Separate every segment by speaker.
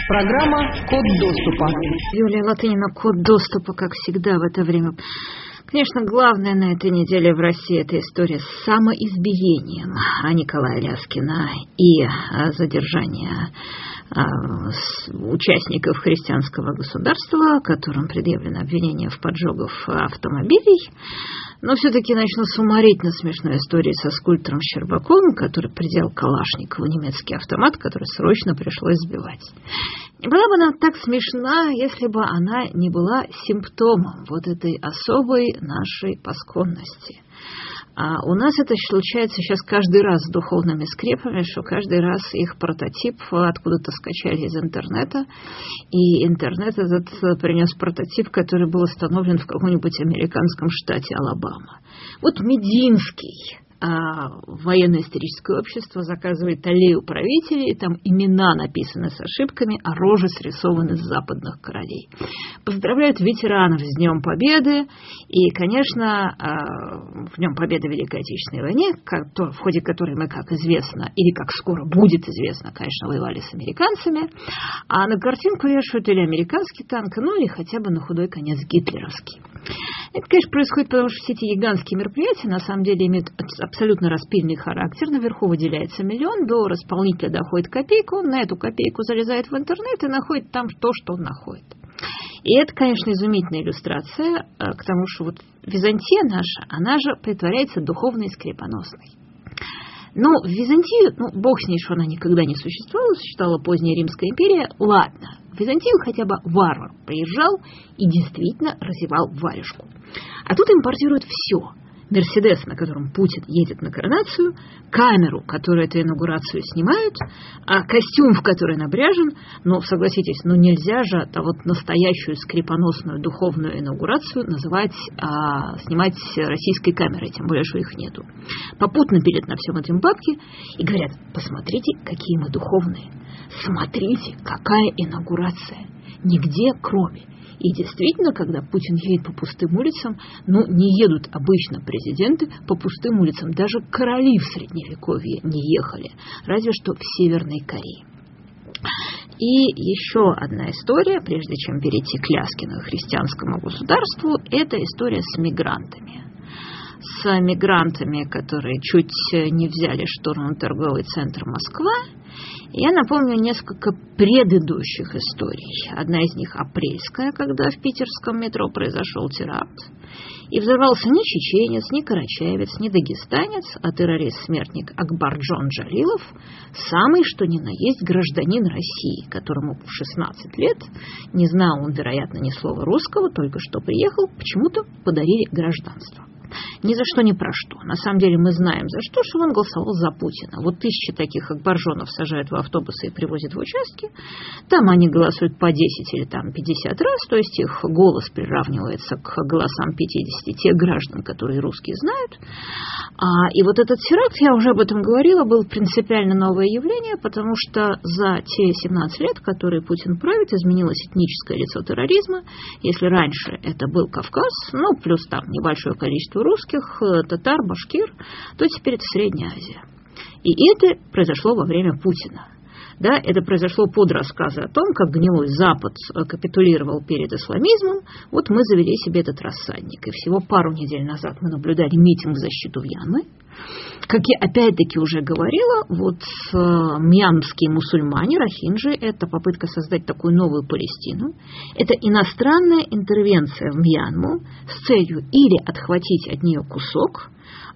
Speaker 1: Программа «Код доступа».
Speaker 2: Юлия Латынина, код доступа, как всегда в это время. Конечно, главное на этой неделе в России — это история с самоизбиением Николая Ляскина и задержание участников христианского государства, которым предъявлено обвинение в поджогах автомобилей. Но все-таки начну с уморительно смешной истории со скульптором Щербаковым, который приделал Калашникову немецкий автомат, который срочно пришлось сбивать. Не была бы она так смешна, если бы она не была симптомом вот этой особой нашей пасконности. А у нас это случается сейчас каждый раз с духовными скрепами, что каждый раз их прототип откуда-то скачали из интернета, и интернет этот принес прототип, который был установлен в каком-нибудь американском штате Алабама. Вот Мединский военно-историческое общество заказывает аллею правителей, там имена написаны с ошибками, а рожи срисованы с западных королей. Поздравляют ветеранов с Днем Победы, и, конечно, в Днем Победы в Великой Отечественной войне, в ходе которой мы, как известно, или как скоро будет известно, конечно, воевали с американцами, а на картинку вешают или американский танк, ну или хотя бы на худой конец гитлеровский. Это, конечно, происходит потому, что все эти гигантские мероприятия на самом деле имеют абсолютно распильный характер. Наверху выделяется миллион, до исполнителя доходит копейка, он на эту копейку залезает в интернет и находит там то, что он находит. И это, конечно, изумительная иллюстрация к тому, что вот Византия наша, она же притворяется духовной и скрепоносной. Но в Византию, бог с ней, что она никогда не существовала, существовала поздняя Римская империя, ладно. В Византию хотя бы варвар приезжал и действительно разевал варежку. А тут импортируют все. Мерседес, на котором Путин едет на коронацию, камеру, которую эту инаугурацию снимают, костюм, в который набряжен. Но, согласитесь, нельзя же вот настоящую скрепоносную духовную инаугурацию снимать российской камерой, тем более, что их нету. Попутно пилят на всем этом бабки и говорят: посмотрите, какие мы духовные, смотрите, какая инаугурация, нигде кроме. И действительно, когда Путин едет по пустым улицам, не едут обычно президенты по пустым улицам. Даже короли в Средневековье не ехали, разве что в Северной Корее. И еще одна история, прежде чем перейти к Ляскину и христианскому государству, это история с мигрантами. С мигрантами, которые чуть не взяли штурмом торговый центр Москва. Я напомню несколько предыдущих историй. Одна из них апрельская, когда в питерском метро произошел теракт. И взорвался не чеченец, не карачаевец, не дагестанец, а террорист-смертник Акбарджон Джалилов, самый что ни на есть гражданин России, которому в 16 лет, не знал он, вероятно, ни слова русского, только что приехал, почему-то подарили гражданство. Ни за что, ни про что. На самом деле мы знаем за что он голосовал за Путина. Вот 1000 таких Акбаржонов сажают в автобусы и привозят в участки. Там они голосуют по 10 или 50 раз, то есть их голос приравнивается к голосам 50 тех граждан, которые русские знают. И вот этот теракт, я уже об этом говорила, был принципиально новое явление, потому что за те 17 лет, которые Путин правит, изменилось этническое лицо терроризма. Если раньше это был Кавказ, плюс там небольшое количество русских, татар, башкир, то теперь это Средняя Азия. И это произошло во время Путина. Да, это произошло под рассказы о том, как гнилой Запад капитулировал перед исламизмом. Вот мы завели себе этот рассадник. И всего пару недель назад мы наблюдали митинг в защиту Мьянмы. Как я опять-таки уже говорила, мьянмские мусульмане, рохинджи, это попытка создать такую новую Палестину. Это иностранная интервенция в Мьянму с целью или отхватить от нее кусок,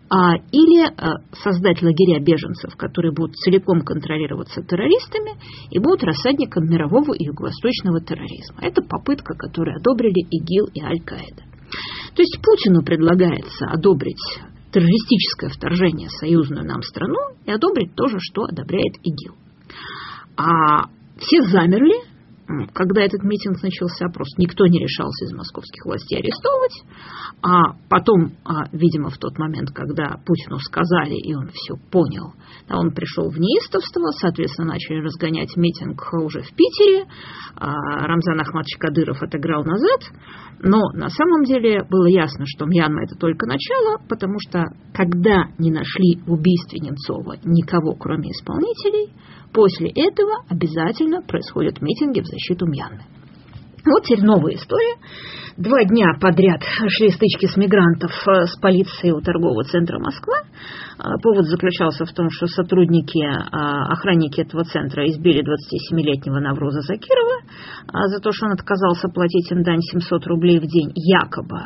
Speaker 2: или создать лагеря беженцев, которые будут целиком контролироваться террористами и будут рассадником мирового и юго-восточного терроризма. Это попытка, которую одобрили ИГИЛ и Аль-Каида. То есть Путину предлагается одобрить террористическое вторжение в союзную нам страну и одобрить то же, что одобряет ИГИЛ. Все замерли, когда этот митинг начался, просто никто не решался из московских властей арестовывать. А потом, видимо, в тот момент, когда Путину сказали, и он все понял, он пришел в неистовство, соответственно, начали разгонять митинг уже в Питере. Рамзан Ахматович Кадыров отыграл назад. Но на самом деле было ясно, что Мьянма — это только начало, потому что когда не нашли в убийстве Немцова никого, кроме исполнителей, после этого обязательно происходят митинги в защиту Мьянмы. Вот теперь новая история. 2 дня подряд шли стычки с мигрантов с полицией у торгового центра Москва. Повод заключался в том, что охранники этого центра избили 27-летнего Навроза Закирова за то, что он отказался платить им дань 700 рублей в день, якобы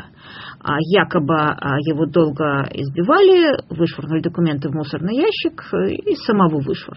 Speaker 2: его долго избивали, вышвырнули документы в мусорный ящик и самого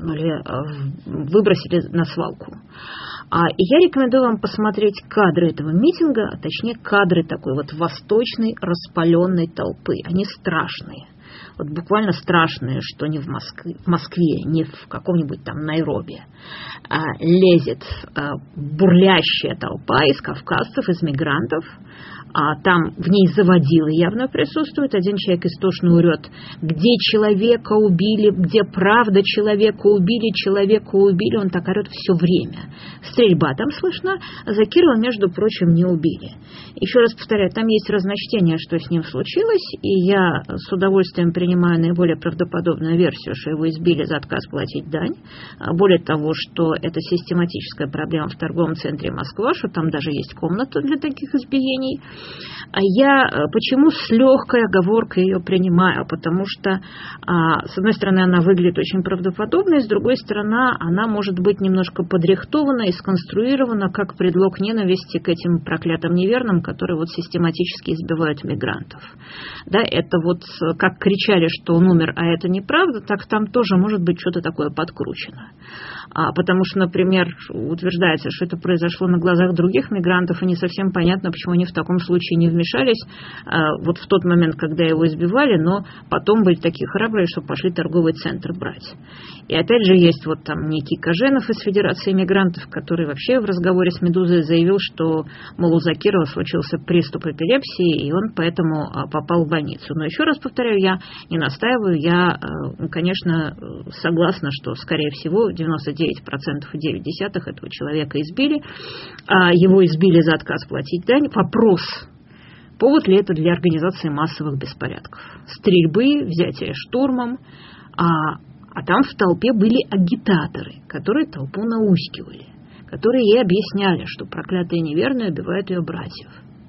Speaker 2: выбросили на свалку. И я рекомендую вам посмотреть кадры этого митинга, а точнее кадры такой вот восточной распаленной толпы. Они страшные. Вот буквально страшные, что не в Москве, не в каком-нибудь там Найроби. Лезет бурлящая толпа из кавказцев, из мигрантов. Там в ней заводилы явно присутствуют. Один человек истошно орет: где человека убили, где правда человека убили. Он так орет все время. Стрельба там слышна. Закирова, между прочим, не убили. Еще раз повторяю, там есть разночтение, что с ним случилось, и я с удовольствием принимаю наиболее правдоподобную версию, что его избили за отказ платить дань. Более того, что это систематическая проблема в торговом центре Москва, что там даже есть комната для таких избиений. Я почему с легкой оговоркой ее принимаю? Потому что, с одной стороны, она выглядит очень правдоподобной, с другой стороны, она может быть немножко подрихтована и сконструирована как предлог ненависти к этим проклятым неверным, которые вот систематически избивают мигрантов. Да, это вот как кричали, что он умер, а это неправда, так там тоже может быть что-то такое подкручено. Потому что, например, утверждается, что это произошло на глазах других мигрантов, и не совсем понятно, почему они в таком случае не вмешались вот в тот момент, когда его избивали, но потом были такие храбрые, что пошли торговый центр брать. И опять же есть вот там некий Коженов из Федерации мигрантов, который вообще в разговоре с «Медузой» заявил, что, мол, у Закирова случился приступ эпилепсии, и он поэтому попал в больницу. Но еще раз повторяю, я не настаиваю, я, конечно, согласна, что, скорее всего, 99,9% этого человека избили. Его избили за отказ платить дань. Вопрос: повод ли это для организации массовых беспорядков? Стрельбы, взятия штурмом. А там в толпе были агитаторы, которые толпу наускивали, которые ей объясняли, что проклятые неверные убивают ее братьев.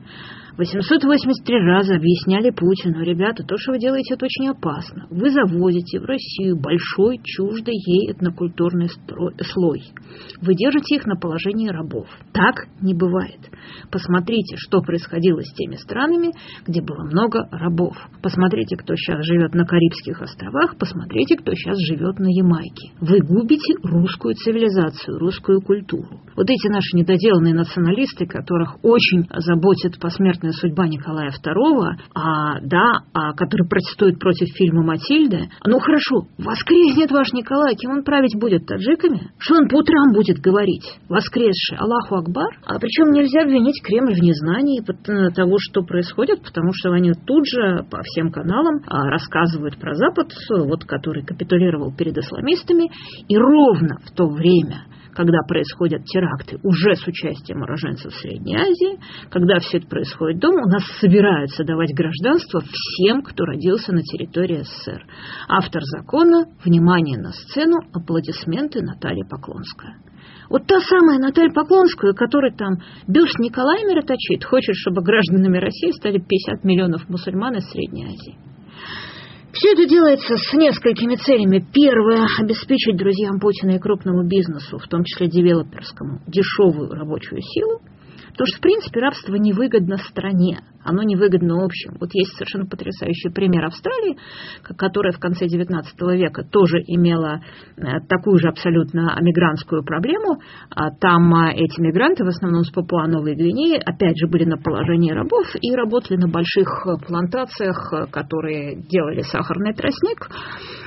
Speaker 2: 883 раза объясняли Путину: ребята, то, что вы делаете, это очень опасно. Вы завозите в Россию большой, чуждый ей этнокультурный слой. Вы держите их на положении рабов. Так не бывает. Посмотрите, что происходило с теми странами, где было много рабов. Посмотрите, кто сейчас живет на Карибских островах, посмотрите, кто сейчас живет на Ямайке. Вы губите русскую цивилизацию, русскую культуру. Вот эти наши недоделанные националисты, которых очень заботит посмертная судьба Николая II, который протестует против фильма «Матильда». Ну хорошо, воскреснет ваш Николай, кем он править будет? Таджиками? Что он по утрам будет говорить? Воскресший Аллаху Акбар? Причем нельзя обвинить Кремль в незнании того, что происходит, потому что они тут же по всем каналам рассказывают про Запад, который капитулировал перед исламистами, и ровно в то время, когда происходят теракты уже с участием уроженцев Средней Азии, когда все это происходит дома, у нас собираются давать гражданство всем, кто родился на территории СССР. Автор закона, внимание на сцену, аплодисменты Наталья Поклонская. Вот та самая Наталья Поклонская, которая там бюст Николая мироточит, хочет, чтобы гражданами России стали 50 миллионов мусульман из Средней Азии. Все это делается с несколькими целями. Первое – обеспечить друзьям Путина и крупному бизнесу, в том числе девелоперскому, дешевую рабочую силу. Потому что, в принципе, рабство невыгодно стране, оно невыгодно общим. Вот есть совершенно потрясающий пример Австралии, которая в конце XIX века тоже имела такую же абсолютно мигрантскую проблему. Там эти мигранты, в основном с Папуа-Новой Гвинеи, опять же, были на положении рабов и работали на больших плантациях, которые делали сахарный тростник.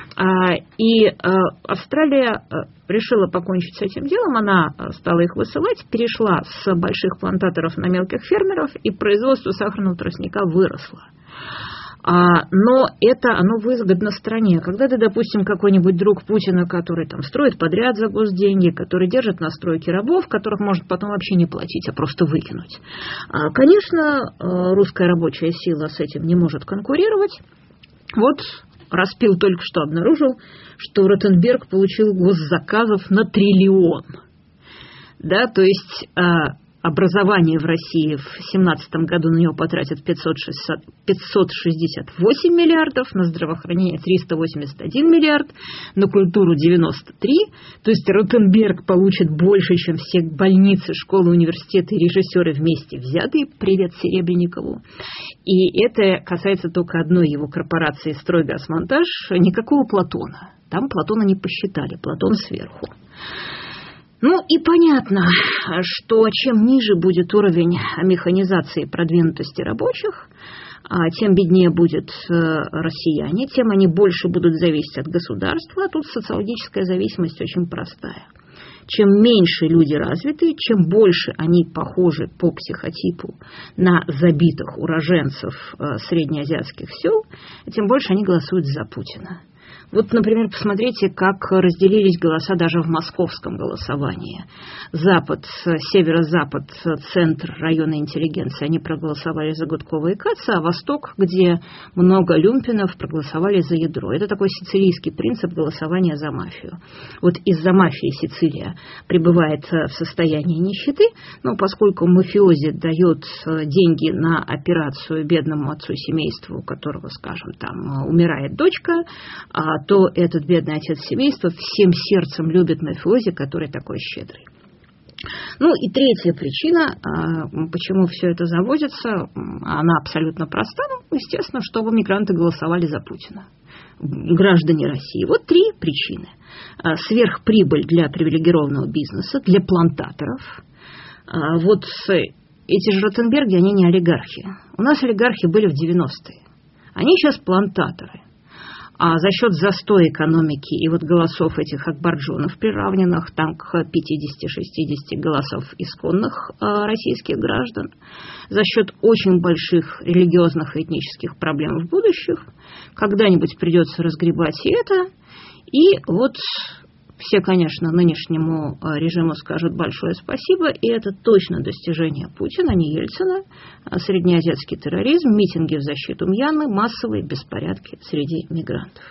Speaker 2: И Австралия решила покончить с этим делом, она стала их высылать, перешла с больших плантаторов на мелких фермеров, и производство сахарного тростника выросло. Но это оно выгодно стране. Когда ты, допустим, какой-нибудь друг Путина, который там строит подряд за госденьги, который держит на стройке рабов, которых может потом вообще не платить, а просто выкинуть. Конечно, русская рабочая сила с этим не может конкурировать. Вот Распил только что обнаружил, что Ротенберг получил госзаказов на 1 триллион. Да, то есть образование в России в 2017 году на него потратят 568 миллиардов, на здравоохранение 381 миллиард, на культуру 93. То есть Ротенберг получит больше, чем все больницы, школы, университеты и режиссеры вместе взятые. Привет Серебренникову. И это касается только одной его корпорации «Стройгазмонтаж», никакого Платона. Там Платона не посчитали, Платон сверху. Ну и понятно, что чем ниже будет уровень механизации и продвинутости рабочих, тем беднее будут россияне, тем они больше будут зависеть от государства. А тут социологическая зависимость очень простая. Чем меньше люди развиты, чем больше они похожи по психотипу на забитых уроженцев среднеазиатских сел, тем больше они голосуют за Путина. Вот, например, посмотрите, как разделились голоса даже в московском голосовании. Запад, северо-запад, центр, районы интеллигенции, они проголосовали за Гудкова и Каца, а Восток, где много люмпинов, проголосовали за ядро. Это такой сицилийский принцип голосования за мафию. Вот из-за мафии Сицилия пребывает в состоянии нищеты, но поскольку мафиози дает деньги на операцию бедному отцу семейства, у которого, скажем, там умирает дочка, то этот бедный отец семейства всем сердцем любит мафиози, который такой щедрый. Ну и третья причина, почему все это заводится, она абсолютно проста. Ну, естественно, чтобы мигранты голосовали за Путина. Граждане России. Вот 3 причины. Сверхприбыль для привилегированного бизнеса, для плантаторов. Вот эти же Ротенберги, они не олигархи. У нас олигархи были в 90-е. Они сейчас плантаторы. А за счет застоя экономики и вот голосов этих акбарджонов приравненных там к 50-60 голосов исконных российских граждан, за счет очень больших религиозных и этнических проблем в будущих, когда-нибудь придется разгребать и это. И вот все, конечно, нынешнему режиму скажут большое спасибо, и это точно достижение Путина, не Ельцина. Среднеазиатский терроризм, митинги в защиту Мьянмы, массовые беспорядки среди мигрантов.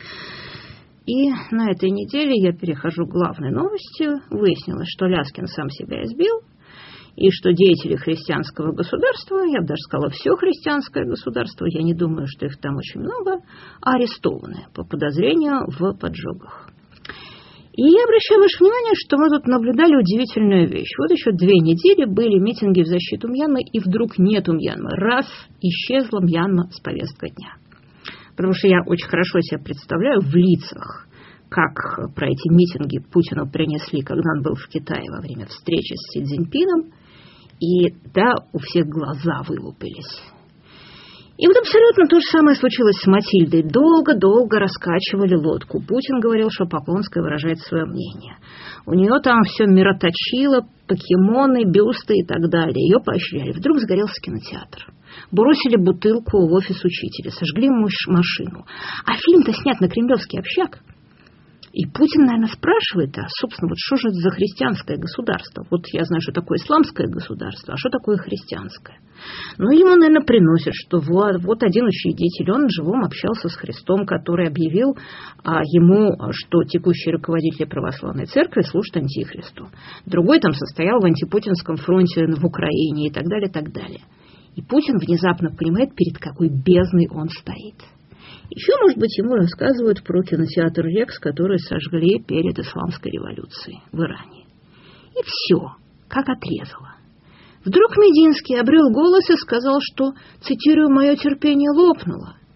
Speaker 2: И на этой неделе я перехожу к главной новости. Выяснилось, что Ляскин сам себя избил, и что деятели христианского государства, я бы даже сказала, все христианское государство, я не думаю, что их там очень много, арестованы по подозрению в поджогах. И я обращаю ваше внимание, что мы тут наблюдали удивительную вещь. Вот еще 2 недели были митинги в защиту Мьянмы, и вдруг нету Мьянмы. Раз, исчезла Мьянма с повестки дня. Потому что я очень хорошо себе представляю в лицах, как про эти митинги Путину принесли, когда он был в Китае во время встречи с Си Цзиньпином. И да, у всех глаза вылупились. И вот абсолютно то же самое случилось с Матильдой. Долго-долго раскачивали лодку. Путин говорил, что Поклонская выражает свое мнение. У нее там все мироточило, покемоны, бюсты и так далее. Ее поощряли. Вдруг загорелся кинотеатр. Бросили бутылку в офис учителя, сожгли машину. А фильм-то снят на кремлевский общак. И Путин, наверное, спрашивает, а, собственно, вот что же это за христианское государство? Вот я знаю, что такое исламское государство, а что такое христианское? Ну, ему, наверное, приносят, что вот один учредитель, он живом общался с Христом, который объявил ему, что текущие руководители православной церкви служат антихристу. Другой там состоял в антипутинском фронте в Украине и так далее, так далее. И Путин внезапно понимает, перед какой бездной он стоит. Еще, может быть, ему рассказывают про кинотеатр «Рекс», который сожгли перед исламской революцией в Иране. И все, как отрезало. Вдруг Мединский обрел голос и сказал, что, цитирую, «мое терпение лопнуло».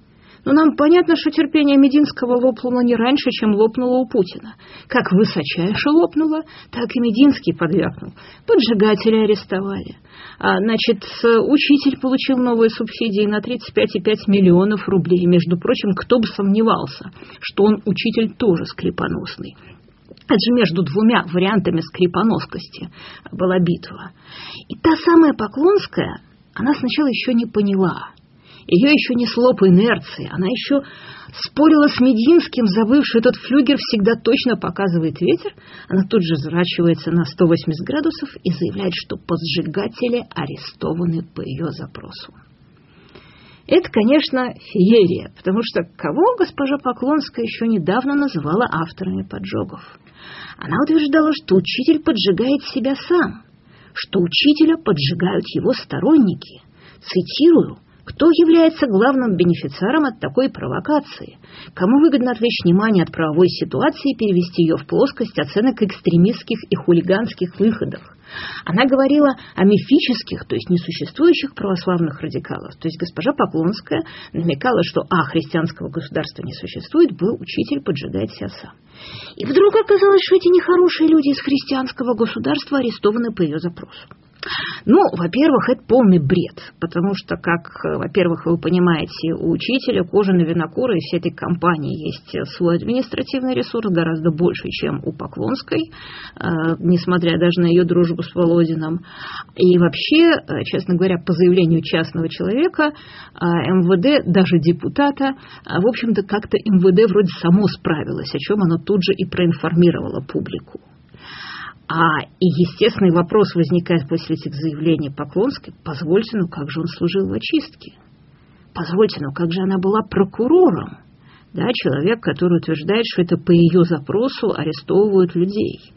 Speaker 2: Но нам понятно, что терпение Мединского лопнуло не раньше, чем лопнуло у Путина. Как высочайше лопнуло, так и Мединский подвякнул. Поджигателя арестовали. Значит, учитель получил новые субсидии на 35,5 миллионов рублей. Между прочим, кто бы сомневался, что он учитель тоже скрипоносный. Это же между двумя вариантами скрипоноскости была битва. И та самая Поклонская, она сначала еще не поняла. Ее еще несло по инерции. Она еще спорила с Мединским, забыв, что этот флюгер всегда точно показывает ветер. Она тут же разворачивается на 180 градусов и заявляет, что поджигатели арестованы по ее запросу. Это, конечно, феерия, потому что кого госпожа Поклонская еще недавно называла авторами поджогов? Она утверждала, что учитель поджигает себя сам, что учителя поджигают его сторонники. Цитирую: «Кто является главным бенефициаром от такой провокации? Кому выгодно отвлечь внимание от правовой ситуации и перевести ее в плоскость оценок экстремистских и хулиганских выходов?» Она говорила о мифических, то есть несуществующих православных радикалах. То есть госпожа Поклонская намекала, что христианского государства не существует, учитель поджигает себя сам. И вдруг оказалось, что эти нехорошие люди из христианского государства арестованы по ее запросу. Ну, во-первых, это полный бред, потому что, как, во-первых, вы понимаете, у учителя, Кожина, Винокура и всей этой компании есть свой административный ресурс, гораздо больше, чем у Поклонской, несмотря даже на ее дружбу с Володиным. И вообще, честно говоря, по заявлению частного человека, МВД, даже депутата, в общем-то, как-то МВД вроде само справилось, о чем оно тут же и проинформировало публику. И естественный вопрос возникает после этих заявлений Поклонской: позвольте, как же он служил в очистке? Позвольте, как же она была прокурором? Да, человек, который утверждает, что это по ее запросу арестовывают людей.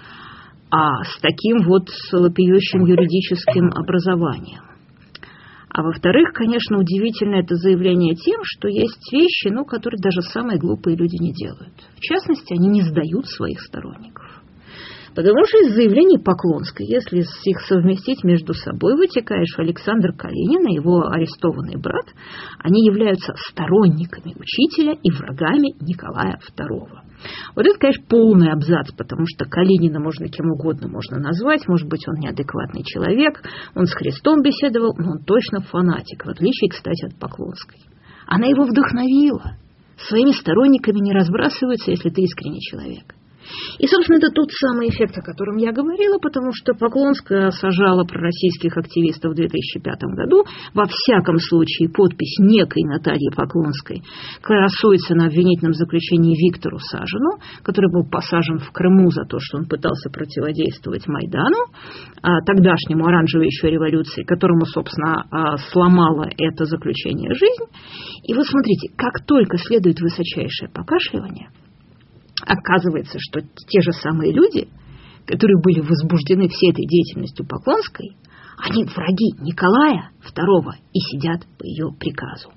Speaker 2: С таким вот вопиющим юридическим образованием. Во-вторых, конечно, удивительно это заявление тем, что есть вещи, которые даже самые глупые люди не делают. В частности, они не сдают своих сторонников. Потому что из заявлений Поклонской, если их совместить между собой, вытекает, что Александр Калинин и его арестованный брат, они являются сторонниками учителя и врагами Николая II. Вот это, конечно, полный абзац, потому что Калинина можно кем угодно можно назвать, может быть, он неадекватный человек, он с Христом беседовал, но он точно фанатик, в отличие, кстати, от Поклонской. Она его вдохновила. Своими сторонниками не разбрасываются, если ты искренний человек. И, собственно, это тот самый эффект, о котором я говорила, потому что Поклонская сажала пророссийских активистов в 2005 году. Во всяком случае, подпись некой Натальи Поклонской красуется на обвинительном заключении Виктору Сажину, который был посажен в Крыму за то, что он пытался противодействовать Майдану, тогдашнему оранжевой еще революции, которому, собственно, сломало это заключение жизнь. И вот смотрите, как только следует высочайшее покашливание, оказывается, что те же самые люди, которые были возбуждены всей этой деятельностью Поклонской, они враги Николая II и сидят по ее приказу.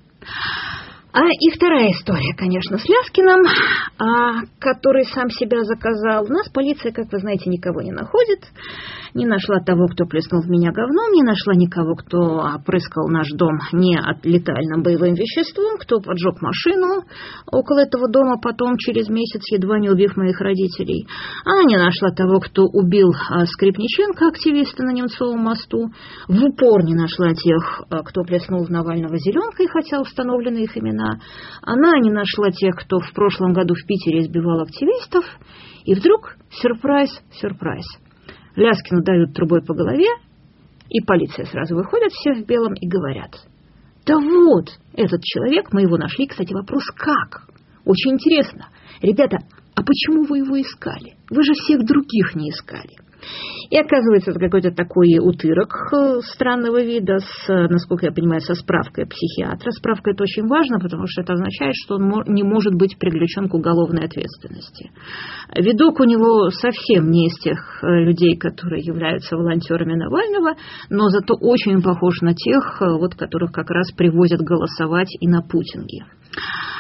Speaker 2: И вторая история, конечно, с Ляскиным, который сам себя заказал. У нас полиция, как вы знаете, никого не находит. Не нашла того, кто плеснул в меня говном, не нашла никого, кто опрыскал наш дом нелетальным боевым веществом, кто поджег машину около этого дома, потом через месяц, едва не убив моих родителей. Она не нашла того, кто убил Скрипниченко, активиста на Немцовом мосту. В упор не нашла тех, кто плеснул в Навального зеленкой, хотя установлены их имена. Она не нашла тех, кто в прошлом году в Питере избивал активистов. И вдруг, сюрприз, сюрприз. Ляскину дают трубой по голове, и полиция сразу выходит, все в белом, и говорят: да вот, этот человек, мы его нашли. Кстати, вопрос как? Очень интересно. Ребята, а почему вы его искали? Вы же всех других не искали. И оказывается, это какой-то такой утырок странного вида, насколько я понимаю, со справкой психиатра. Справка это очень важно, потому что это означает, что он не может быть привлечен к уголовной ответственности. Видок у него совсем не из тех людей, которые являются волонтерами Навального, но зато очень похож на тех, которых как раз привозят голосовать и на путинги.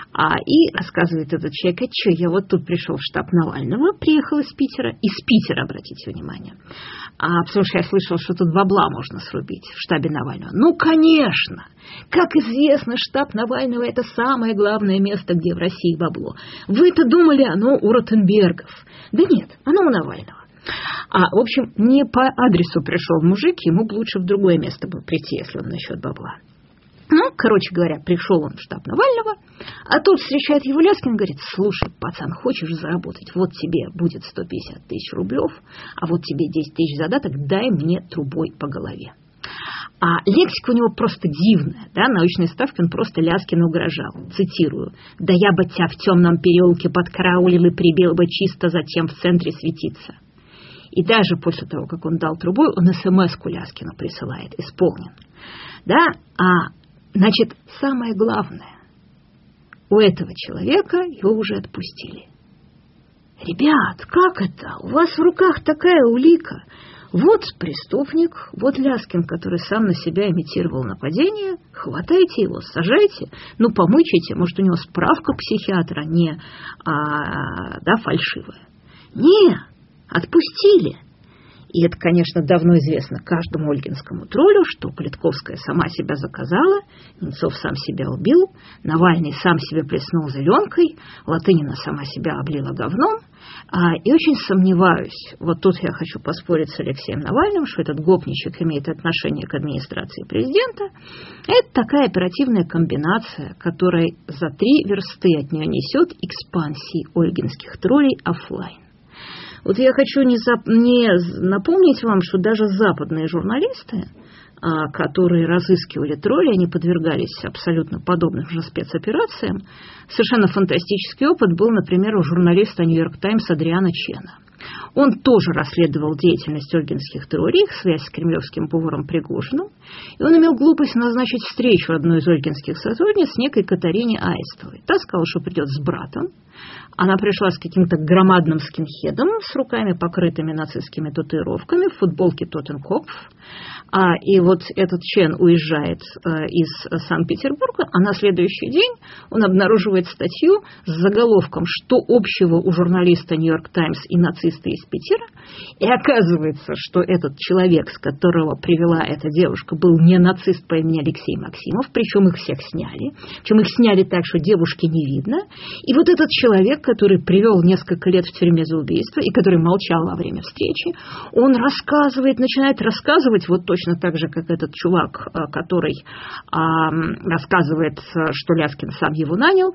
Speaker 2: И рассказывает этот человек: что я вот тут пришел в штаб Навального, приехал из Питера, обратите внимание, потому что я слышал, что тут бабла можно срубить в штабе Навального. Ну, конечно! Как известно, штаб Навального – это самое главное место, где в России бабло. Вы-то думали, оно у Ротенбергов. Да нет, оно у Навального. В общем, не по адресу пришел мужик, ему бы лучше в другое место бы прийти, если он насчет бабла. Короче говоря, пришел он в штаб Навального, а тут встречает его Ляскин, говорит: слушай, пацан, хочешь заработать? Вот тебе будет 150 тысяч рублев, а вот тебе 10 тысяч задаток, дай мне трубой по голове. Лексика у него просто дивная, да, научные ставки он просто Ляскину угрожал. Цитирую: «Да я бы тебя в темном переулке подкараулил и прибил бы чисто, затем в центре светиться». И даже после того, как он дал трубой, он СМС-ку Ляскину присылает: исполнен. Да, значит, самое главное, у этого человека его уже отпустили. Ребят, как это? У вас в руках такая улика. Вот преступник, вот Ляскин, который сам на себя имитировал нападение. Хватайте его, сажайте, помычите. Может, у него справка психиатра не фальшивая. Не, отпустили. И это, конечно, давно известно каждому ольгинскому троллю, что Политковская сама себя заказала, Немцов сам себя убил, Навальный сам себе плеснул зеленкой, Латынина сама себя облила говном. И очень сомневаюсь, вот тут я хочу поспорить с Алексеем Навальным, что этот гопничек имеет отношение к администрации президента. Это такая оперативная комбинация, которая за 3 версты от нее несет экспансии ольгинских троллей офлайн. Вот я хочу не напомнить вам, что даже западные журналисты, которые разыскивали троллей, они подвергались абсолютно подобным же спецоперациям. Совершенно фантастический опыт был, например, у журналиста «Нью-Йорк Таймс» Адриана Чена. Он тоже расследовал деятельность ольгинских троллей, их связь с кремлевским поваром Пригожиным, и он имел глупость назначить встречу одной из ольгинских сотрудниц, некой Катарине Аистовой. Та сказала, что придет с братом. Она пришла с каким-то громадным скинхедом, с руками, покрытыми нацистскими татуировками, в футболке Тоттенкопф. И вот этот Чен уезжает из Санкт-Петербурга, а на следующий день он обнаруживает статью с заголовком «Что общего у журналиста «Нью-Йорк Таймс» и нациста из Питера?». И оказывается, что этот человек, с которого привела эта девушка, был не нацист по имени Алексей Максимов, причем их всех сняли. Причем их сняли так, что девушки не видно. И вот этот человек, который привел несколько лет в тюрьме за убийство и который молчал во время встречи, он начинает рассказывать вот точно так же, как этот чувак, который рассказывает, что Ляскин сам его нанял,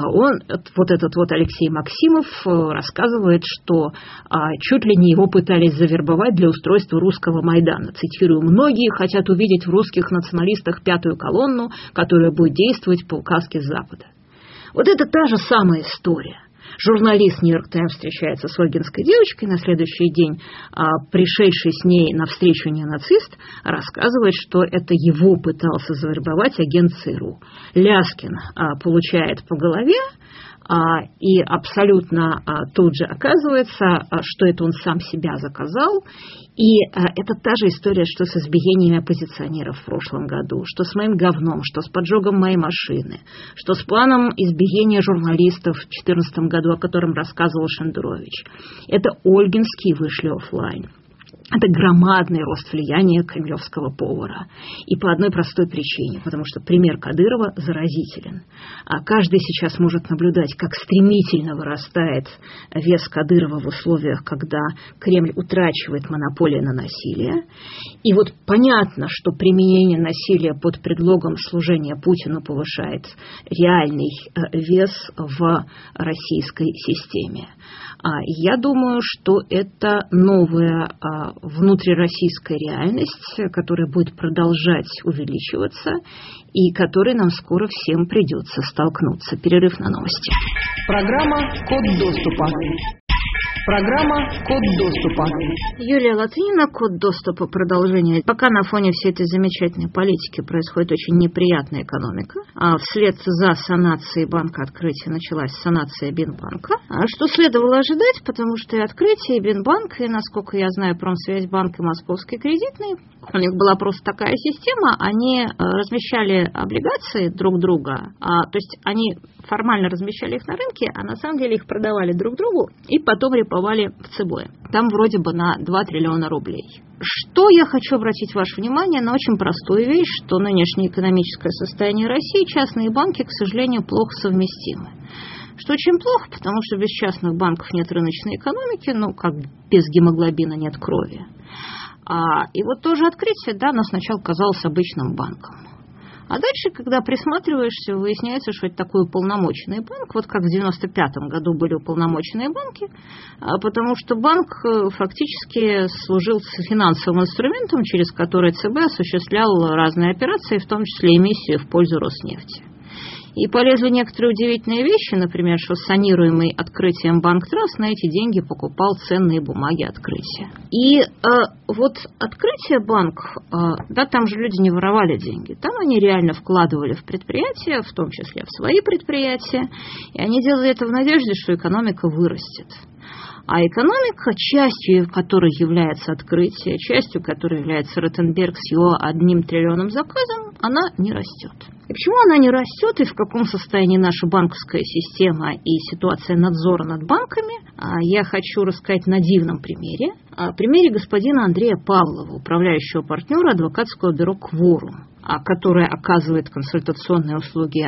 Speaker 2: этот Алексей Максимов рассказывает, что чуть ли не его пытались завербовать для устройства русского Майдана. Цитирую: «Многие хотят увидеть в русских националистах пятую колонну, которая будет действовать по указке Запада». Вот это та же самая история. Журналист «Нью-Йорк Таймс» встречается с ольгинской девочкой, на следующий день пришедший с ней на встречу неонацист рассказывает, что это его пытался завербовать агент ЦРУ. Ляскин получает по голове, и абсолютно тут же оказывается, что это он сам себя заказал. И это та же история, что с избиениями оппозиционеров в прошлом году, что с моим говном, что с поджогом моей машины, что с планом избиения журналистов в 2014 году, о котором рассказывал Шендерович. Это ольгинские вышли офлайн. Это громадный рост влияния кремлевского повара. И по одной простой причине, потому что пример Кадырова заразителен. Каждый сейчас может наблюдать, как стремительно вырастает вес Кадырова в условиях, когда Кремль утрачивает монополию на насилие. И вот понятно, что применение насилия под предлогом служения Путину повышает реальный вес в российской системе. Я думаю, что это новая внутрироссийская реальность, которая будет продолжать увеличиваться и которой нам скоро всем придется столкнуться. Перерыв на новости.
Speaker 1: Программа «Код доступа». Программа «Код доступа».
Speaker 2: Юлия Латынина, «Код доступа», продолжение. Пока на фоне всей этой замечательной политики происходит очень неприятная экономика. Вслед за санацией Банка Открытия началась санация Бинбанка. Что следовало ожидать, потому что и Открытие, и Бинбанк, и, насколько я знаю, Промсвязьбанк и Московский кредитный У них была просто такая система, они размещали облигации друг друга, то есть они формально размещали их на рынке, а на самом деле их продавали друг другу и потом реповали в ЦБ. Там вроде бы на 2 триллиона рублей. Что я хочу обратить ваше внимание на очень простую вещь, что нынешнее экономическое состояние России, частные банки, к сожалению, плохо совместимы. Что очень плохо, потому что без частных банков нет рыночной экономики, как без гемоглобина нет крови. И вот тоже открытие, оно сначала казалось обычным банком. А дальше, когда присматриваешься, выясняется, что это такой уполномоченный банк, вот как в 1995 году были уполномоченные банки, потому что банк фактически служил финансовым инструментом, через который ЦБ осуществлял разные операции, в том числе эмиссию в пользу Роснефти. И полезли некоторые удивительные вещи, например, что санируемый открытием Банк Траст на эти деньги покупал ценные бумаги открытия. И вот открытие банк, там же люди не воровали деньги, там они реально вкладывали в предприятия, в том числе в свои предприятия, и они делали это в надежде, что экономика вырастет. А экономика, частью которой является открытие, частью которой является Ротенберг с его 1 триллионом заказом, она не растет. И почему она не растет, и в каком состоянии наша банковская система и ситуация надзора над банками, я хочу рассказать на дивном примере. Примере господина Андрея Павлова, управляющего партнера адвокатского бюро «Кворум», которое оказывает консультационные услуги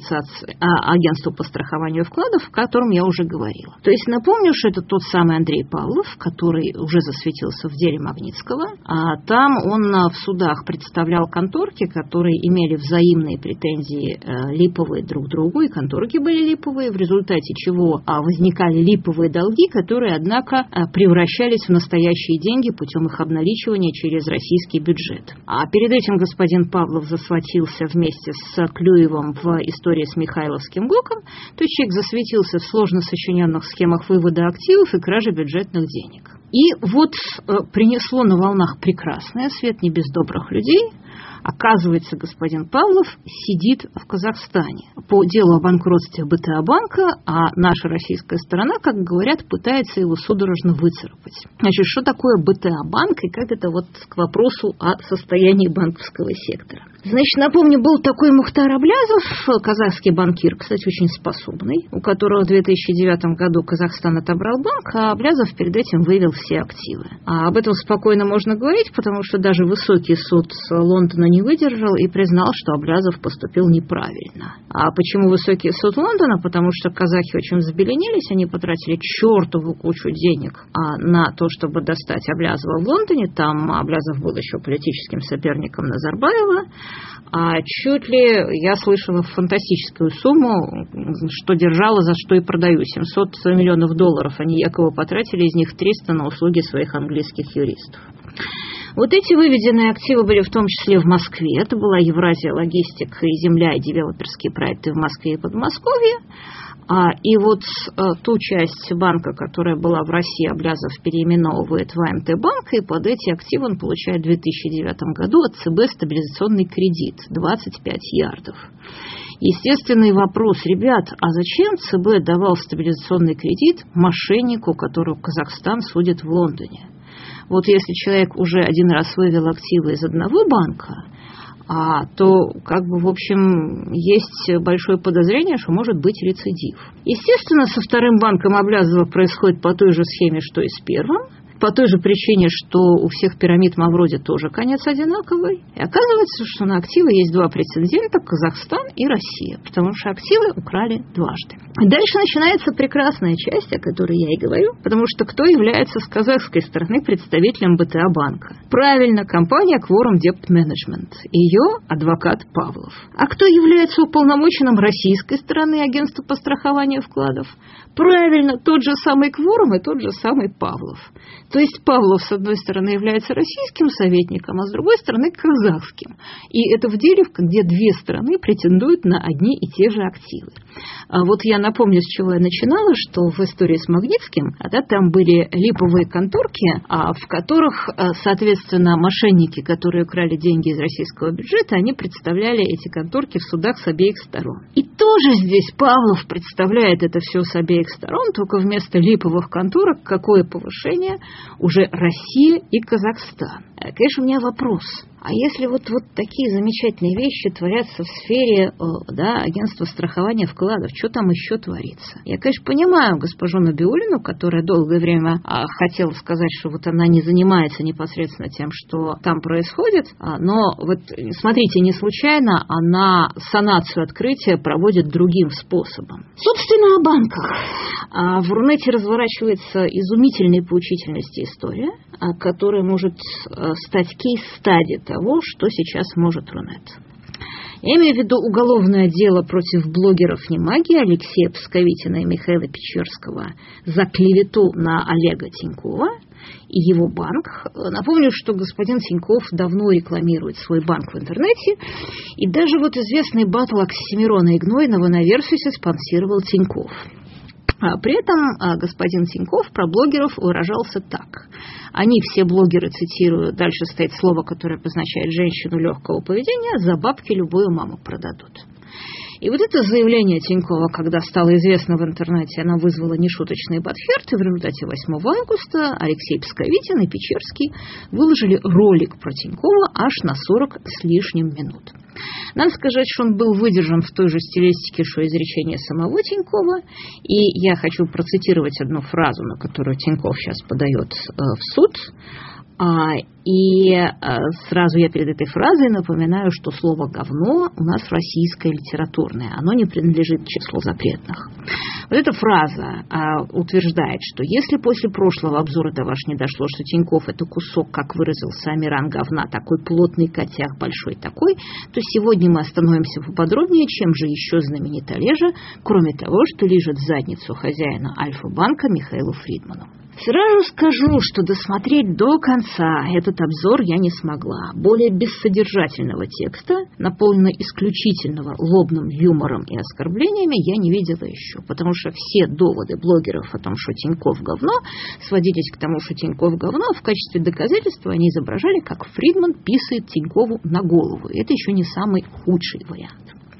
Speaker 2: агентству по страхованию вкладов, о котором я уже говорила. То есть напомню, что это тот самый Андрей Павлов, который уже засветился в деле Магнитского. Там он в судах представлял конторки, которые имели взаимные претензии липовые друг к другу, и конторки были липовые, в результате чего возникали липовые долги, которые, однако, превращались в настоящие деньги путем их обналичивания через российский бюджет. А перед этим господин Павлов засветился вместе с Клюевым в истории с Михайловским ГОКом, то есть человек засветился в сложно сочиненных схемах вывода активов и кражи бюджетных денег. И вот принесло на волнах прекрасное, свет не без добрых людей. Оказывается, господин Павлов сидит в Казахстане по делу о банкротстве БТА банка, а наша российская сторона, как говорят, пытается его судорожно выцарапать. Значит, что такое БТА банк и как это вот к вопросу о состоянии банковского сектора? Значит, напомню, был такой Мухтар Аблязов, казахский банкир, кстати, очень способный, у которого в 2009 году Казахстан отобрал банк, а Аблязов перед этим вывел все активы. А об этом спокойно можно говорить, потому что даже высокий суд Лондона не выдержал и признал, что Аблязов поступил неправильно. А почему высокий суд Лондона? Потому что казахи очень взбеленились, они потратили чертову кучу денег на то, чтобы достать Аблязова в Лондоне. Там Аблязов был еще политическим соперником Назарбаева. А чуть ли, я слышала, фантастическую сумму, что держала, за что и продаю. $700 миллионов они якобы потратили, из них 300 на услуги своих английских юристов. Вот эти выведенные активы были в том числе в Москве. Это была Евразия Логистик и земля, и девелоперские проекты в Москве и Подмосковье. И вот ту часть банка, которая была в России, Аблязов переименовывает в АМТ банк, и под эти активы он получает в 2009 году от ЦБ стабилизационный кредит 25 ярдов. Естественный вопрос, ребят, а зачем ЦБ давал стабилизационный кредит мошеннику, которого Казахстан судит в Лондоне? Вот если человек уже один раз вывел активы из одного банка, то, в общем, есть большое подозрение, что может быть рецидив. Естественно, со вторым банком Аблязова происходит по той же схеме, что и с первым. По той же причине, что у всех пирамид Мавроди тоже конец одинаковый. И оказывается, что на активы есть два претендента – Казахстан и Россия, потому что активы украли дважды. И дальше начинается прекрасная часть, о которой я и говорю, потому что кто является с казахской стороны представителем БТА банка? Правильно, компания Quorum Debt Management, ее адвокат Павлов. А кто является уполномоченным российской стороны агентства по страхованию вкладов? Правильно, тот же самый Quorum и тот же самый Павлов. То есть Павлов, с одной стороны, является российским советником, а с другой стороны, казахским. И это в деле, где две стороны претендуют на одни и те же активы. Вот я напомню, с чего я начинала, что в истории с Магнитским, там были липовые конторки, в которых, соответственно, мошенники, которые украли деньги из российского бюджета, они представляли эти конторки в судах с обеих сторон. И тоже здесь Павлов представляет это все с обеих сторон, только вместо липовых конторок какое повышение – уже Россия и Казахстан. Конечно, у меня вопрос. А если вот такие замечательные вещи творятся в сфере агентства страхования вкладов, что там еще творится? Я, конечно, понимаю госпожу Набиуллину, которая долгое время хотела сказать, что вот она не занимается непосредственно тем, что там происходит, но вот смотрите, не случайно она санацию открытия проводит другим способом. Собственно, о банках. В Рунете разворачивается изумительной поучительности история, которая может стать кейс-стадией того, что сейчас может Рунет. Я имею в виду уголовное дело против блогеров «Немаги» Алексея Псковитина и Михаила Печерского за клевету на Олега Тинькова и его банк. Напомню, что господин Тиньков давно рекламирует свой банк в интернете, и даже вот известный батл Оксимирона и Гнойного на Версусе спонсировал Тиньков. При этом господин Тиньков про блогеров выражался так. Они все блогеры, цитирую, дальше стоит слово, которое обозначает женщину легкого поведения, за бабки любую маму продадут. И вот это заявление Тинькова, когда стало известно в интернете, оно вызвало нешуточные подферты. В результате 8 августа Алексей Псковитин и Печерский выложили ролик про Тинькова аж на 40 с лишним минут. Надо сказать, что он был выдержан в той же стилистике, что изречение самого Тинькова. И я хочу процитировать одну фразу, на которую Тиньков сейчас подает в суд. И сразу я перед этой фразой напоминаю, что слово «говно» у нас российское литературное, оно не принадлежит к числу запретных. Вот эта фраза утверждает, что если после прошлого обзора до вас не дошло, что Тиньков – это кусок, как выразился Амиран, говна, такой плотный котяк, большой такой, то сегодня мы остановимся поподробнее, чем же еще знаменит Олежа, кроме того, что лижет задницу хозяина Альфа-банка Михаилу Фридману. Сразу скажу, что досмотреть до конца этот обзор я не смогла. Более бессодержательного текста, наполненного исключительно лобным юмором и оскорблениями, я не видела еще. Потому что все доводы блогеров о том, что Тиньков говно, сводились к тому, что Тиньков говно, а в качестве доказательства они изображали, как Фридман писает Тинькову на голову. И это еще не самый худший вариант.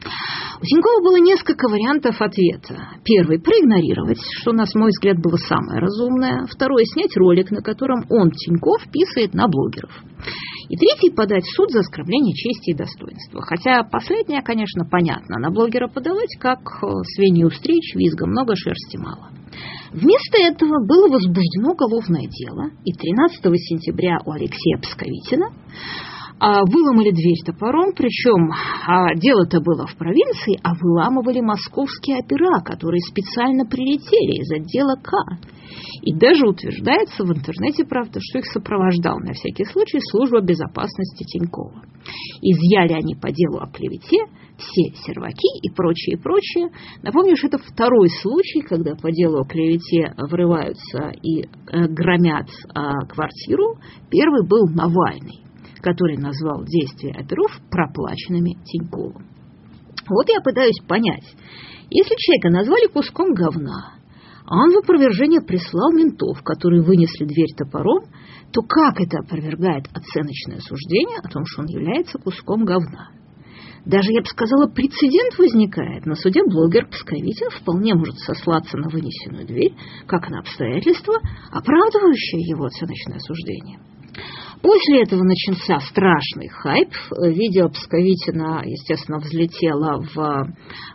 Speaker 2: У Тинькова было несколько вариантов ответа. Первый – проигнорировать, что, на мой взгляд, было самое разумное. Второй – снять ролик, на котором он, Тиньков, писает на блогеров. И третий – подать в суд за оскорбление чести и достоинства. Хотя последнее, конечно, понятно. На блогера подавать, как свинью встреч, визга много, шерсти мало. Вместо этого было возбуждено уголовное дело. И 13 сентября у Алексея Псковитина выломали дверь топором, причем дело-то было в провинции, а выламывали московские опера, которые специально прилетели из отдела К. И даже утверждается в интернете, правда, что их сопровождал на всякий случай служба безопасности Тинькова. Изъяли они по делу о клевете все серваки и прочее, прочее. Напомню, что это второй случай, когда по делу о клевете врываются и громят квартиру. Первый был Навальный, который назвал действия оперов проплаченными Тиньковым. Вот я пытаюсь понять, если человека назвали куском говна, а он в опровержение прислал ментов, которые вынесли дверь топором, то как это опровергает оценочное суждение о том, что он является куском говна? Даже, я бы сказала, прецедент возникает. На суде блогер Псковитин вполне может сослаться на вынесенную дверь, как на обстоятельства, оправдывающее его оценочное суждение. После этого начался страшный хайп. Видео Псковитина, естественно, взлетело в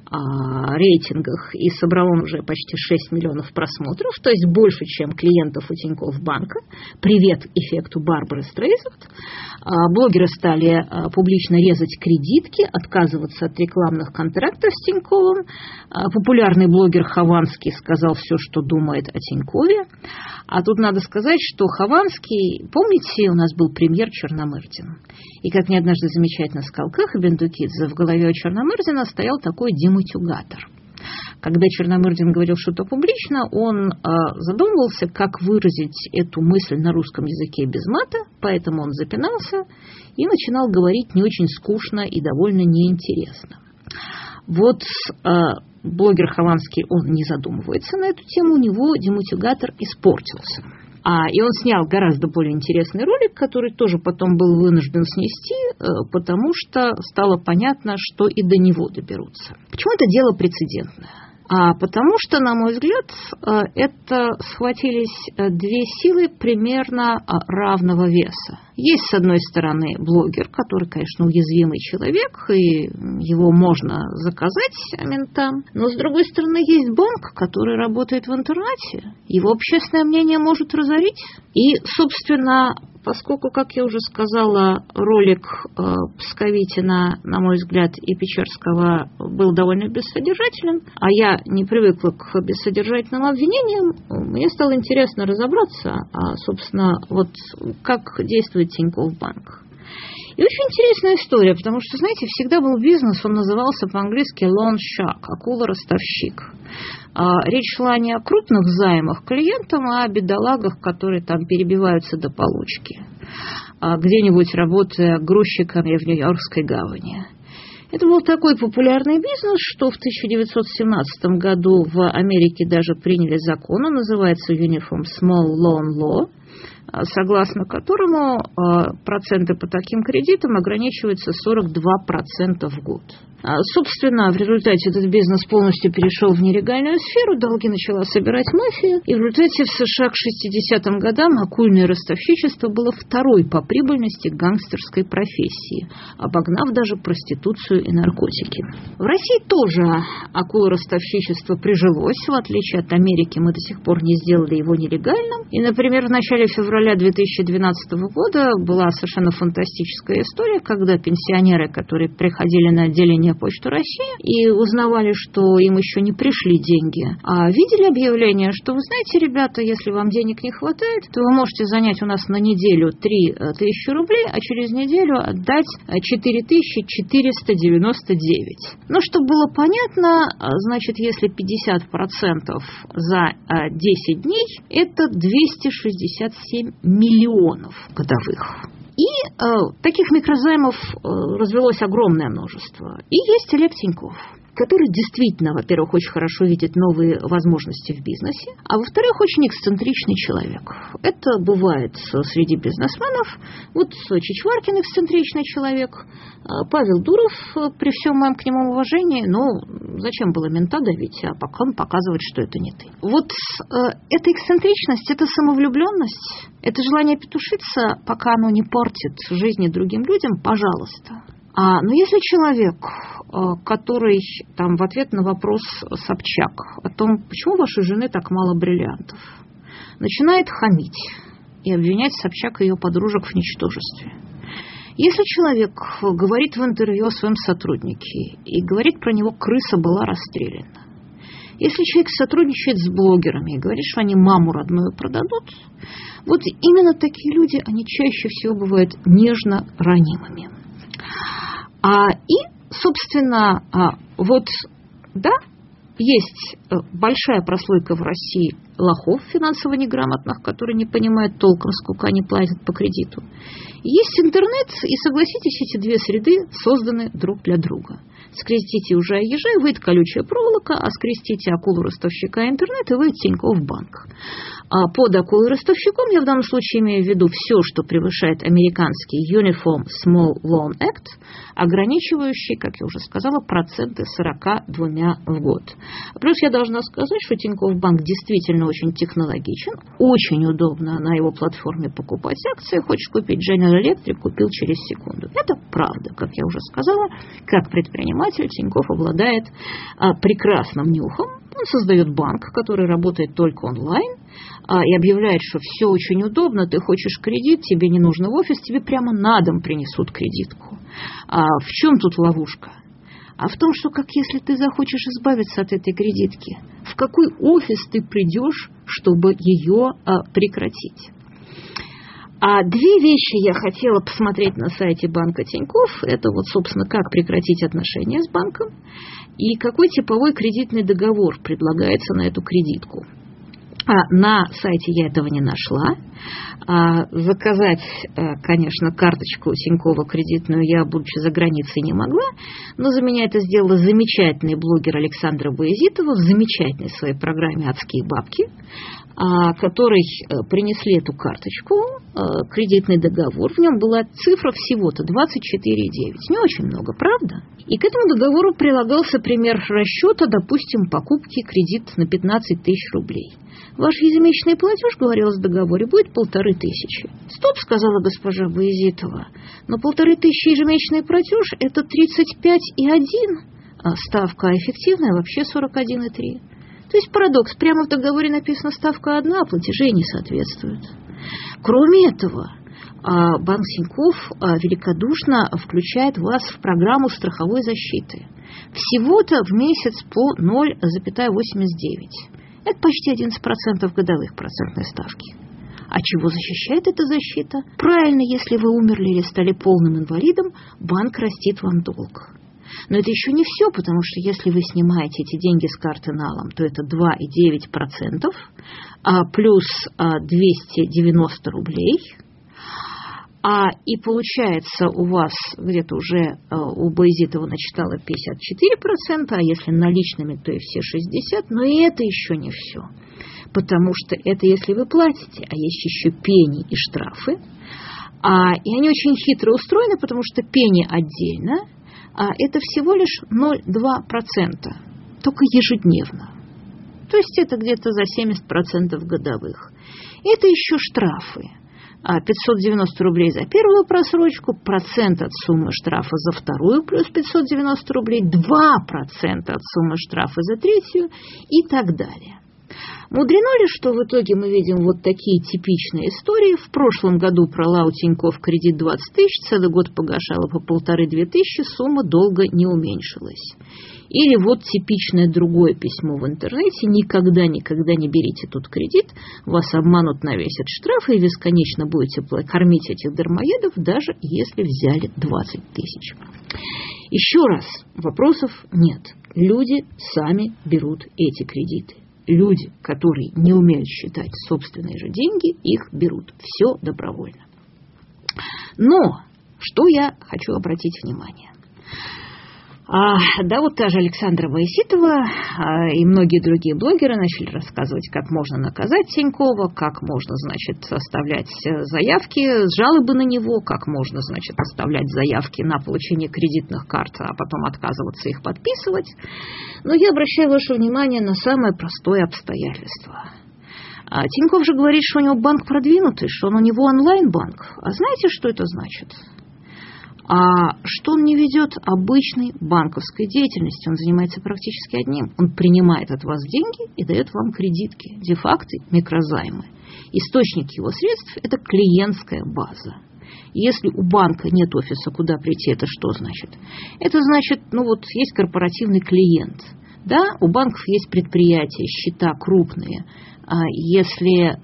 Speaker 2: рейтингах и собрало уже почти 6 миллионов просмотров, то есть больше, чем клиентов у Тинькофф банка. Привет эффекту Барбары Стрейзанд. Блогеры стали публично резать кредитки, отказываться от рекламных контрактов с Тиньковым. Популярный блогер Хованский сказал все, что думает о Тинькове. А тут надо сказать, что Хованский, помните, у нас был премьер Черномырдин. И, как мне однажды замечательно сказал Каха Бендукидзе, в голове у Черномырдина стоял такой дематюгатор. Когда Черномырдин говорил что-то публично, он задумывался, как выразить эту мысль на русском языке без мата, поэтому он запинался и начинал говорить не очень скучно и довольно неинтересно. Вот блогер Хованский, он не задумывается на эту тему, у него дематюгатор испортился. И он снял гораздо более интересный ролик, который тоже потом был вынужден снести, потому что стало понятно, что и до него доберутся. Почему это дело прецедентное? Потому что, на мой взгляд, это схватились две силы примерно равного веса. Есть, с одной стороны, блогер, который, конечно, уязвимый человек, и его можно заказать ментам. Но, с другой стороны, есть банк, который работает в интернете. Его общественное мнение может разорить. И, собственно, поскольку, как я уже сказала, ролик Псковитина, на мой взгляд, и Печерского был довольно бессодержателен, а я не привыкла к бессодержательным обвинениям, мне стало интересно разобраться, собственно, вот как действует Тинькофф Банк. И очень интересная история, потому что, знаете, всегда был бизнес, он назывался по-английски loan shark, акула-ростовщик. Речь шла не о крупных займах клиентам, а о бедолагах, которые там перебиваются до получки, где-нибудь работая грузчиками в Нью-Йоркской гавани. Это был такой популярный бизнес, что в 1917 году в Америке даже приняли закон, он называется Uniform Small Loan Law, согласно которому проценты по таким кредитам ограничиваются 42% в год. Собственно, в результате этот бизнес полностью перешел в нелегальную сферу, долги начала собирать мафия, и в результате в США к 60-м годам акульное ростовщичество было второй по прибыльности гангстерской профессии, обогнав даже проституцию и наркотики. В России тоже акулоростовщичество прижилось, в отличие от Америки мы до сих пор не сделали его нелегальным, и, например, в начале февраля 2012 года была совершенно фантастическая история, когда пенсионеры, которые приходили на отделение Почты России и узнавали, что им еще не пришли деньги, а видели объявление, что, вы знаете, ребята, если вам денег не хватает, то вы можете занять у нас на неделю 3000 рублей, а через неделю отдать 4499. Но чтобы было понятно, значит, если 50% за 10 дней, это 267 миллионов годовых. И таких микрозаймов развелось огромное множество. И есть Олег Тинькофф, который действительно, во-первых, очень хорошо видит новые возможности в бизнесе, а во-вторых, очень эксцентричный человек. Это бывает среди бизнесменов. Вот Чичваркин эксцентричный человек, Павел Дуров, при всем моем к нему уважении, зачем было мента давить, а потом показывать, что это не ты. Вот эта эксцентричность, это самовлюбленность, это желание петушиться, пока оно не портит жизни другим людям, пожалуйста. Но если человек, который там в ответ на вопрос Собчак о том, почему у вашей жены так мало бриллиантов, начинает хамить и обвинять Собчак и ее подружек в ничтожестве. Если человек говорит в интервью о своем сотруднике и говорит про него «крыса была расстреляна», если человек сотрудничает с блогерами и говорит, что они маму родную продадут, вот именно такие люди, они чаще всего бывают нежно ранимыми. И, собственно, есть большая прослойка в России лохов финансово неграмотных, которые не понимают толком, сколько они платят по кредиту. Есть интернет, и, согласитесь, эти две среды созданы друг для друга. Скрестите езжай, выйдет колючая проволока, а скрестите акулу-ростовщика и интернет, и выйдет Тинькофф Банк. Под акулой-ростовщиком я в данном случае имею в виду все, что превышает американский Uniform Small Loan Act, ограничивающий, как я уже сказала, проценты 42 в год. Плюс я должна сказать, что Тинькофф Банк действительно очень технологичен, очень удобно на его платформе покупать акции. Хочешь купить General Electric, купил через секунду. Это правда, как я уже сказала, как предприниматель Тинькофф обладает прекрасным нюхом. Он создает банк, который работает только онлайн, и объявляет, что все очень удобно, ты хочешь кредит, тебе не нужно в офис, тебе прямо на дом принесут кредитку. В чем тут ловушка? А в том, что как если ты захочешь избавиться от этой кредитки, в какой офис ты придешь, чтобы ее прекратить? Две вещи я хотела посмотреть на сайте банка Тинькофф. Это собственно, как прекратить отношения с банком и какой типовой кредитный договор предлагается на эту кредитку. На сайте я этого не нашла. Заказать, конечно, карточку Тинькова кредитную я, будучи за границей, не могла, но за меня это сделала замечательный блогер Александра Боязитова в замечательной своей программе «Адские бабки», которой принесли эту карточку, кредитный договор. В нем была цифра всего-то 24,9. Не очень много, правда? И к этому договору прилагался пример расчета, допустим, покупки кредит на 15 тысяч рублей. Ваш ежемесячный платеж, говорилось в договоре, будет 1500. Стоп, сказала госпожа Боязитова, но 1500 ежемесячный платеж – это 35,1 ставка, а эффективная вообще 41,3. То есть парадокс, прямо в договоре написано ставка одна, а платежей не соответствуют. Кроме этого, банк Тинькофф великодушно включает вас в программу страховой защиты. Всего-то в месяц по 0,89. Это почти 11% годовых процентной ставки. А чего защищает эта защита? Правильно, если вы умерли или стали полным инвалидом, банк растит вам долг. Но это еще не все, потому что если вы снимаете эти деньги с карты налом, то это 2,9%, плюс 290 рублей. И получается у вас где-то уже у Боязитова начитала 54%, а если наличными, то и все 60%. Но и это еще не все. Потому что это если вы платите, а есть еще пени и штрафы. И они очень хитро устроены, потому что пени отдельно. Это всего лишь 0,2%, только ежедневно. То есть это где-то за 70% годовых. Это еще штрафы. 590 рублей за первую просрочку, процент от суммы штрафа за вторую плюс 590 рублей, 2% от суммы штрафа за третью и так далее. Мудрено ли, что в итоге мы видим вот такие типичные истории? В прошлом году брала у Тинькофф кредит 20 тысяч, целый год погашала по 1500-2000, сумма долго не уменьшилась. Или вот типичное другое письмо в интернете: никогда не берите тут кредит, вас обманут, навесят штрафы, и бесконечно будете кормить этих дармоедов, даже если взяли 20 тысяч. Еще раз, вопросов нет. Люди сами берут эти кредиты. Люди, которые не умеют считать собственные же деньги, их берут. Все добровольно. Но, что я хочу обратить внимание. Вот та же Александра Боязитова и многие другие блогеры начали рассказывать, как можно наказать Тинькова, как можно, оставлять заявки, жалобы на него, как можно, оставлять заявки на получение кредитных карт, а потом отказываться их подписывать. Но я обращаю ваше внимание на самое простое обстоятельство. Тинькофф же говорит, что у него банк продвинутый, что он у него онлайн-банк. А знаете, что это значит? Что он не ведет обычной банковской деятельности. Он занимается практически одним. Он принимает от вас деньги и дает вам кредитки, де-факто микрозаймы. Источник его средств – это клиентская база. Если у банка нет офиса, куда прийти, это что значит? Это значит, есть корпоративный клиент. Да, у банков есть предприятия, счета крупные. Если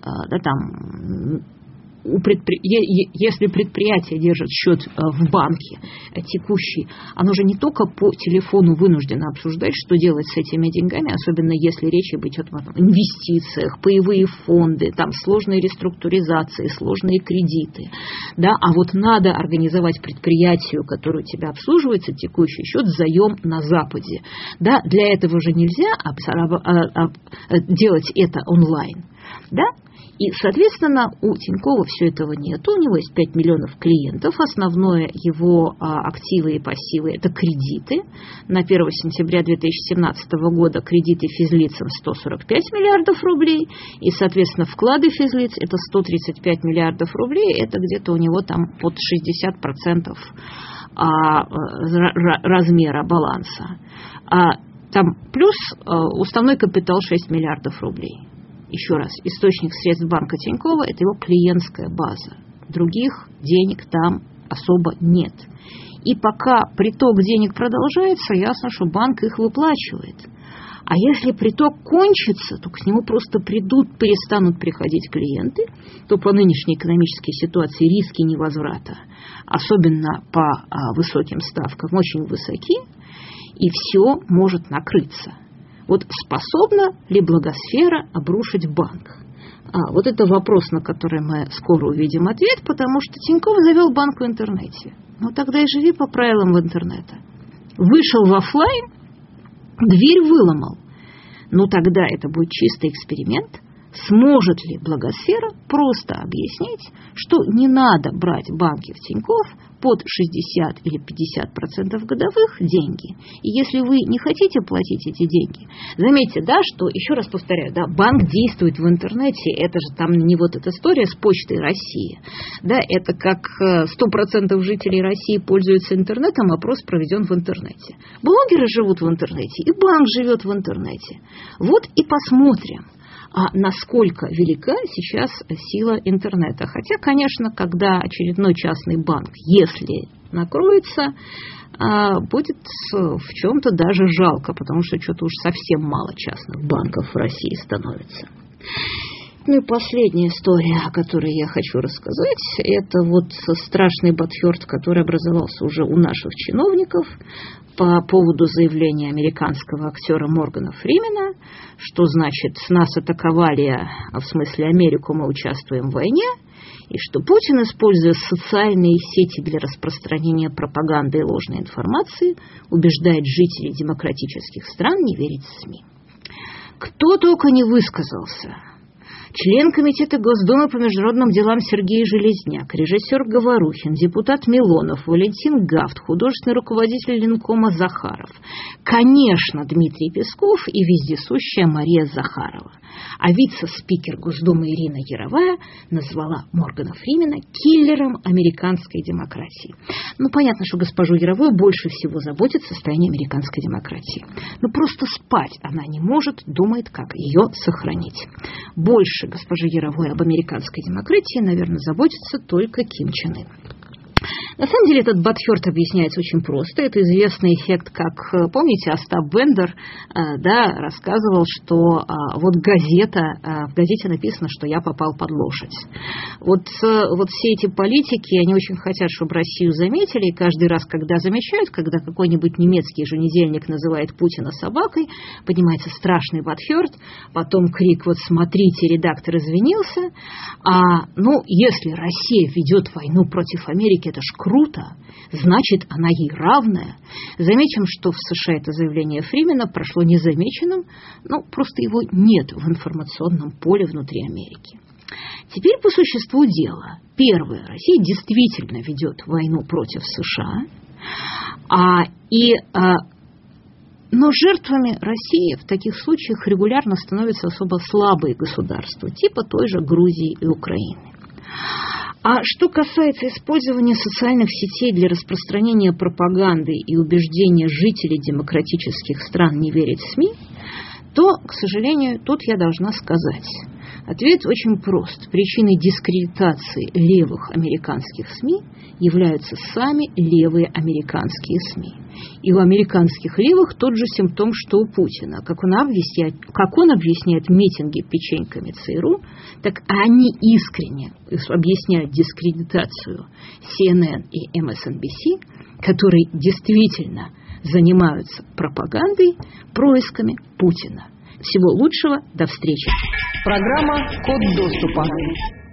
Speaker 2: если предприятие держит счет в банке текущий, оно же не только по телефону вынуждено обсуждать, что делать с этими деньгами, особенно если речь идет о инвестициях, паевые фонды, там сложные реструктуризации, сложные кредиты. Да? А вот надо организовать предприятию, которое тебя обслуживается, текущий счет, заем на Западе. Да? Для этого же нельзя делать это онлайн. Да? И, соответственно, у Тинькова все этого нет. У него есть 5 миллионов клиентов. Основное его активы и пассивы – это кредиты. На 1 сентября 2017 года кредиты физлицам 145 миллиардов рублей. И, соответственно, вклады физлиц – это 135 миллиардов рублей. Это где-то у него там под 60% размера баланса. Там плюс уставной капитал 6 миллиардов рублей. Еще раз, источник средств банка Тинькова – это его клиентская база. Других денег там особо нет. И пока приток денег продолжается, ясно, что банк их выплачивает. А если приток кончится, то к нему просто перестанут приходить клиенты, то по нынешней экономической ситуации риски невозврата, особенно по высоким ставкам, очень высоки, и все может накрыться. Вот способна ли благосфера обрушить банк? Вот это вопрос, на который мы скоро увидим ответ, потому что Тинькофф завел банк в интернете. Ну тогда и живи по правилам интернета. Вышел в офлайн, дверь выломал. Ну тогда это будет чистый эксперимент. Сможет ли благосфера просто объяснить, что не надо брать банки в Тинькофф под 60 или 50% годовых деньги. И если вы не хотите платить эти деньги, заметьте, да, что, еще раз повторяю, да, банк действует в интернете, это же там не вот эта история с Почтой России, да, это как 100% жителей России пользуются интернетом, опрос проведен в интернете. Блогеры живут в интернете, и банк живет в интернете. Вот и посмотрим, насколько велика сейчас сила интернета. Хотя, конечно, когда очередной частный банк, если накроется, будет в чем-то даже жалко, потому что что-то уж совсем мало частных банков в России становится. Ну и последняя история, о которой я хочу рассказать, это вот страшный бадхёрт, который образовался уже у наших чиновников по поводу заявления американского актера Моргана Фримена, что значит нас атаковали, а в смысле Америку, мы участвуем в войне, и что Путин, используя социальные сети для распространения пропаганды и ложной информации, убеждает жителей демократических стран не верить СМИ. Кто только не высказался. Член Комитета Госдумы по международным делам Сергей Железняк, режиссер Говорухин, депутат Милонов, Валентин Гафт, художественный руководитель Ленкома Захаров. Конечно, Дмитрий Песков и вездесущая Мария Захарова. А вице-спикер Госдумы Ирина Яровая назвала Моргана Фримена киллером американской демократии. Ну, понятно, что госпожу Яровую больше всего заботит состояние американской демократии. Но просто спать она не может, думает, как ее сохранить. Больше госпожи Яровой об американской демократии, наверное, заботится только Ким Чен Ын. На самом деле этот бадхёрт объясняется очень просто. Это известный эффект, как, помните, Остап Бендер рассказывал, что вот газета, в газете написано, что я попал под лошадь. Вот все эти политики, они очень хотят, чтобы Россию заметили, и каждый раз, когда замечают, когда какой-нибудь немецкий еженедельник называет Путина собакой, поднимается страшный бадхёрт, потом крик «Вот смотрите, редактор извинился». Если Россия ведет войну против Америки, это ж круто, значит, она ей равная. Заметим, что в США это заявление Фримена прошло незамеченным, просто его нет в информационном поле внутри Америки. Теперь по существу дела. Первое. Россия действительно ведет войну против США, но жертвами России в таких случаях регулярно становятся особо слабые государства, типа той же Грузии и Украины. А что касается использования социальных сетей для распространения пропаганды и убеждения жителей демократических стран не верить СМИ, то, к сожалению, тут я должна сказать. Ответ очень прост. Причиной дискредитации левых американских СМИ являются сами левые американские СМИ. И у американских левых тот же симптом, что у Путина. Как он объясняет митинги печеньками ЦРУ, так они искренне объясняют дискредитацию CNN и MSNBC, которые действительно занимаются пропагандой, происками Путина. Всего лучшего, до встречи.
Speaker 1: Программа «Код доступа».